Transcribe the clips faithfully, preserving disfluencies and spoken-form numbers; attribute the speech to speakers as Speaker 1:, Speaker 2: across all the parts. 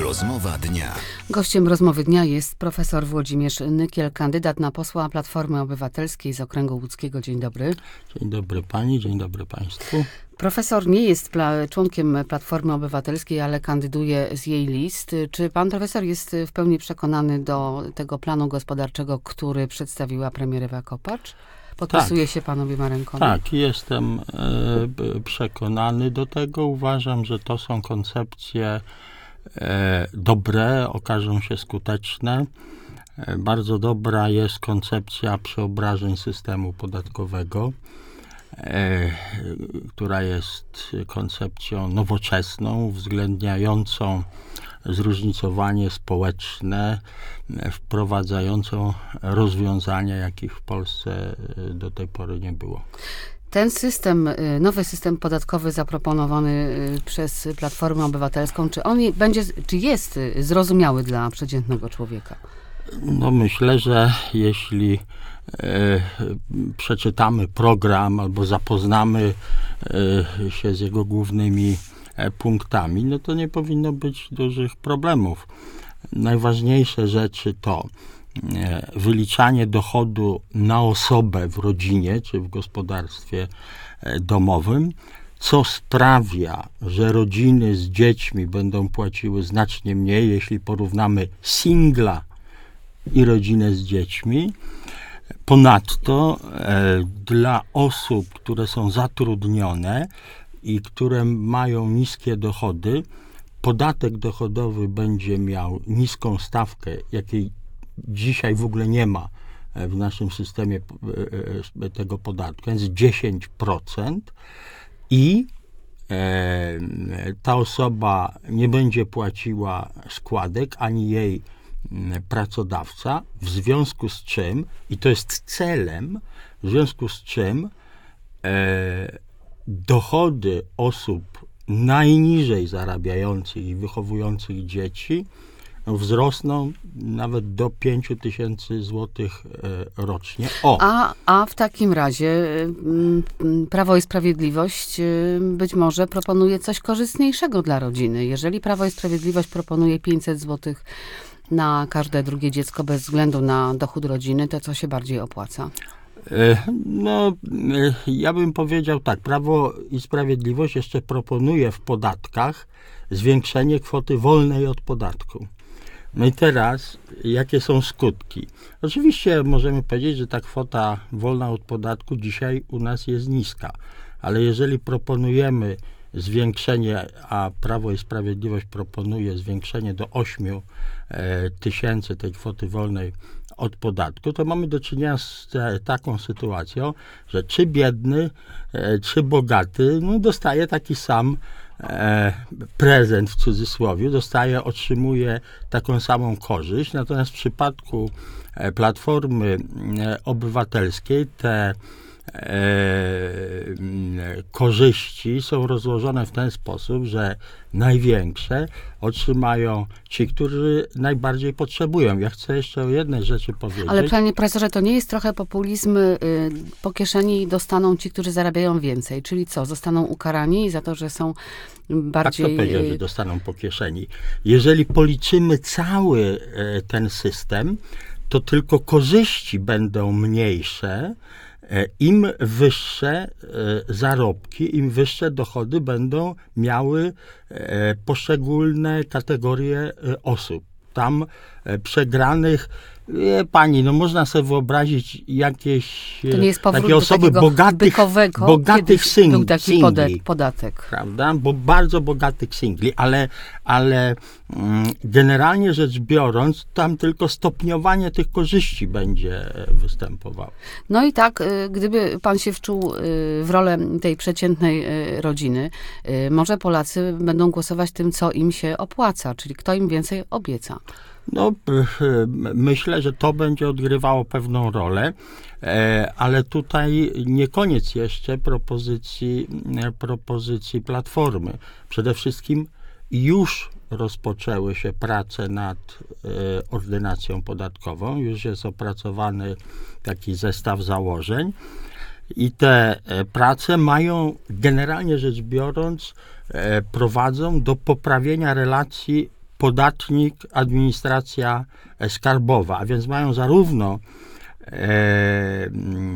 Speaker 1: Rozmowa dnia.
Speaker 2: Gościem rozmowy dnia jest profesor Włodzimierz Nykiel, kandydat na posła Platformy Obywatelskiej z okręgu łódzkiego. Dzień dobry.
Speaker 3: Dzień dobry pani, dzień dobry państwu.
Speaker 2: Profesor nie jest pla- członkiem Platformy Obywatelskiej, ale kandyduje z jej list. Czy pan profesor jest w pełni przekonany do tego planu gospodarczego, który przedstawiła premier Ewa Kopacz? Podpisuje tak. się pan obiema rękoma?
Speaker 3: Tak, jestem e, przekonany do tego. Uważam, że to są koncepcje e, dobre, okażą się skuteczne. E, bardzo dobra jest koncepcja przeobrażeń systemu podatkowego, e, która jest koncepcją nowoczesną, uwzględniającą zróżnicowanie społeczne, wprowadzającą rozwiązania, jakich w Polsce do tej pory nie było.
Speaker 2: Ten system, nowy system podatkowy zaproponowany przez Platformę Obywatelską, czy on będzie, czy jest zrozumiały dla przeciętnego człowieka?
Speaker 3: No myślę, że jeśli e, przeczytamy program albo zapoznamy e, się z jego głównymi punktami, no to nie powinno być dużych problemów. Najważniejsze rzeczy to e, wyliczanie dochodu na osobę w rodzinie czy w gospodarstwie e, domowym, co sprawia, że rodziny z dziećmi będą płaciły znacznie mniej, jeśli porównamy singla i rodzinę z dziećmi. Ponadto e, dla osób, które są zatrudnione i które mają niskie dochody, podatek dochodowy będzie miał niską stawkę, jakiej dzisiaj w ogóle nie ma w naszym systemie tego podatku, więc dziesięć procent i e, ta osoba nie będzie płaciła składek, ani jej pracodawca, w związku z czym, i to jest celem, w związku z czym e, dochody osób najniżej zarabiających i wychowujących dzieci wzrosną nawet do pięć tysięcy złotych rocznie. O.
Speaker 2: A, a w takim razie Prawo i Sprawiedliwość być może proponuje coś korzystniejszego dla rodziny. Jeżeli Prawo i Sprawiedliwość proponuje pięćset złotych na każde drugie dziecko bez względu na dochód rodziny, to co się bardziej opłaca?
Speaker 3: No, ja bym powiedział tak, Prawo i Sprawiedliwość jeszcze proponuje w podatkach zwiększenie kwoty wolnej od podatku. No i teraz, jakie są skutki? Oczywiście możemy powiedzieć, że ta kwota wolna od podatku dzisiaj u nas jest niska, ale jeżeli proponujemy zwiększenie, a Prawo i Sprawiedliwość proponuje zwiększenie do ośmiu tysięcy tej kwoty wolnej od podatku, to mamy do czynienia z taką sytuacją, że czy biedny, czy bogaty, no dostaje taki sam e, prezent w cudzysłowie, dostaje, otrzymuje taką samą korzyść, natomiast w przypadku Platformy Obywatelskiej te E, korzyści są rozłożone w ten sposób, że największe otrzymają ci, którzy najbardziej potrzebują. Ja chcę jeszcze o jednej rzeczy powiedzieć.
Speaker 2: Ale panie profesorze, to nie jest trochę populizm, y, po kieszeni dostaną ci, którzy zarabiają więcej, czyli co, zostaną ukarani za to, że są bardziej...
Speaker 3: Tak to powiedział, że dostaną po kieszeni. Jeżeli policzymy cały e, ten system, to tylko korzyści będą mniejsze, im wyższe zarobki, im wyższe dochody będą miały poszczególne kategorie osób. Tam przegranych, wie pani, no można sobie wyobrazić jakieś
Speaker 2: to nie jest
Speaker 3: takie osoby bogatych, bogatych sing,
Speaker 2: był taki
Speaker 3: singli,
Speaker 2: podatek.
Speaker 3: Prawda? Bo bardzo bogatych singli, ale, ale mm, generalnie rzecz biorąc, tam tylko stopniowanie tych korzyści będzie występowało.
Speaker 2: No i tak, gdyby pan się wczuł w rolę tej przeciętnej rodziny, może Polacy będą głosować tym, co im się opłaca, czyli kto im więcej obieca.
Speaker 3: No, myślę, że to będzie odgrywało pewną rolę, ale tutaj nie koniec jeszcze propozycji, propozycji Platformy. Przede wszystkim już rozpoczęły się prace nad ordynacją podatkową, już jest opracowany taki zestaw założeń i te prace mają, generalnie rzecz biorąc, prowadzą do poprawienia relacji podatnik, administracja skarbowa, a więc mają zarówno e,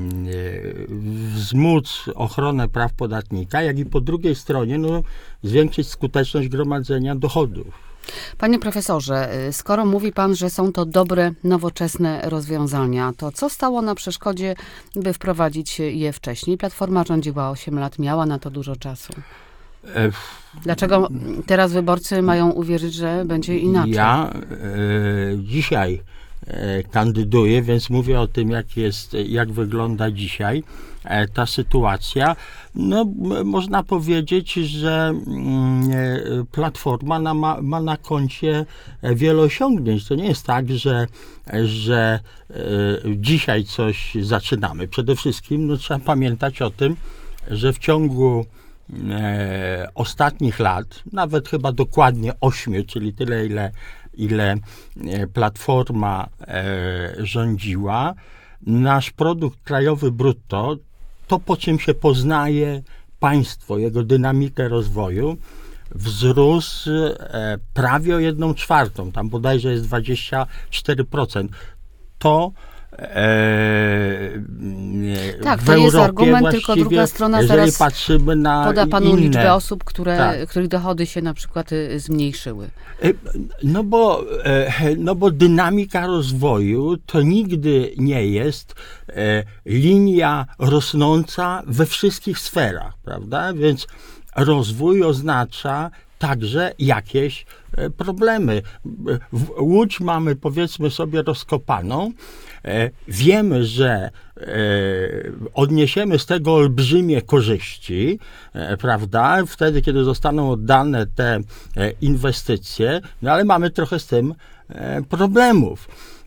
Speaker 3: wzmóc ochronę praw podatnika, jak i po drugiej stronie no, zwiększyć skuteczność gromadzenia dochodów.
Speaker 2: Panie profesorze, skoro mówi pan, że są to dobre, nowoczesne rozwiązania, to co stało na przeszkodzie, by wprowadzić je wcześniej? Platforma rządziła osiem lat, miała na to dużo czasu. Dlaczego teraz wyborcy mają uwierzyć, że będzie inaczej?
Speaker 3: Ja e, dzisiaj e, kandyduję, więc mówię o tym, jak jest, jak wygląda dzisiaj e, ta sytuacja. No, m- można powiedzieć, że mm, e, Platforma na, ma, ma na koncie wiele osiągnięć. To nie jest tak, że, że e, dzisiaj coś zaczynamy. Przede wszystkim no, trzeba pamiętać o tym, że w ciągu E, ostatnich lat, nawet chyba dokładnie ośmiu, czyli tyle, ile, ile Platforma e, rządziła, nasz produkt krajowy brutto, to po czym się poznaje państwo, jego dynamikę rozwoju, wzrósł e, prawie o jedną czwartą, tam bodajże jest dwadzieścia cztery procent. To E,
Speaker 2: tak,
Speaker 3: w
Speaker 2: to jest
Speaker 3: Europie
Speaker 2: argument, tylko druga strona
Speaker 3: jeżeli
Speaker 2: zaraz
Speaker 3: patrzymy na
Speaker 2: poda panu
Speaker 3: inne,
Speaker 2: liczbę osób, które,
Speaker 3: tak.
Speaker 2: których dochody się na przykład y, zmniejszyły.
Speaker 3: No bo, no bo dynamika rozwoju to nigdy nie jest linia rosnąca we wszystkich sferach, prawda? Więc rozwój oznacza także jakieś problemy. Łódź mamy, powiedzmy sobie, rozkopaną. Wiemy, że odniesiemy z tego olbrzymie korzyści, prawda, wtedy, kiedy zostaną oddane te inwestycje, no ale mamy trochę z tym problemów.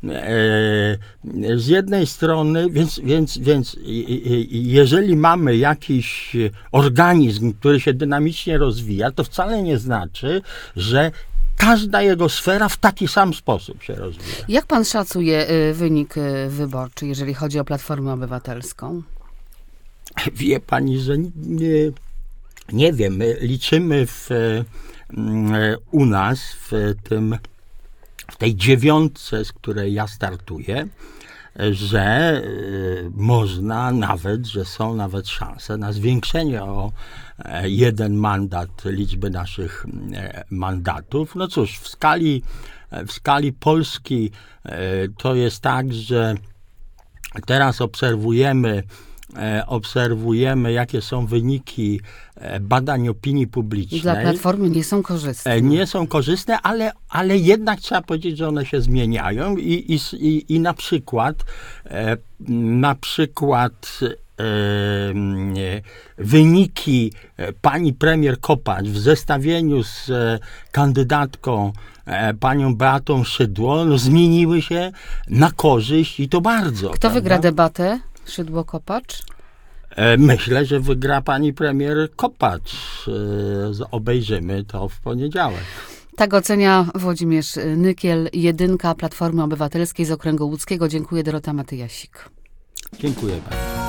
Speaker 3: Z jednej strony, więc, więc, więc jeżeli mamy jakiś organizm, który się dynamicznie rozwija, to wcale nie znaczy, że każda jego sfera w taki sam sposób się rozwija.
Speaker 2: Jak pan szacuje wynik wyborczy, jeżeli chodzi o Platformę Obywatelską?
Speaker 3: Wie pani, że nie, nie wiem. My liczymy w, u nas w tym w tej dziewiątce, z której ja startuję, że y, można nawet, że są nawet szanse na zwiększenie o e, jeden mandat liczby naszych e, mandatów. No cóż, w skali, w skali Polski e, to jest tak, że teraz obserwujemy obserwujemy, jakie są wyniki badań opinii publicznej.
Speaker 2: Dla Platformy nie są korzystne.
Speaker 3: Nie są korzystne, ale, ale jednak trzeba powiedzieć, że one się zmieniają i, i, i, i na przykład na przykład wyniki pani premier Kopacz w zestawieniu z kandydatką panią Beatą Szydło no, zmieniły się na korzyść i to bardzo.
Speaker 2: Kto
Speaker 3: prawda?
Speaker 2: wygra debatę? Szydło-Kopacz?
Speaker 3: Myślę, że wygra pani premier Kopacz. Obejrzymy to w poniedziałek.
Speaker 2: Tak ocenia Włodzimierz Nykiel, jedynka Platformy Obywatelskiej z Okręgu Łódzkiego. Dziękuję, Dorota Matyjasik.
Speaker 3: Dziękuję bardzo.